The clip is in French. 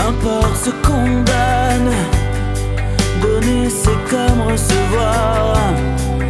importe ce qu'on donne. Donner c'est comme recevoir.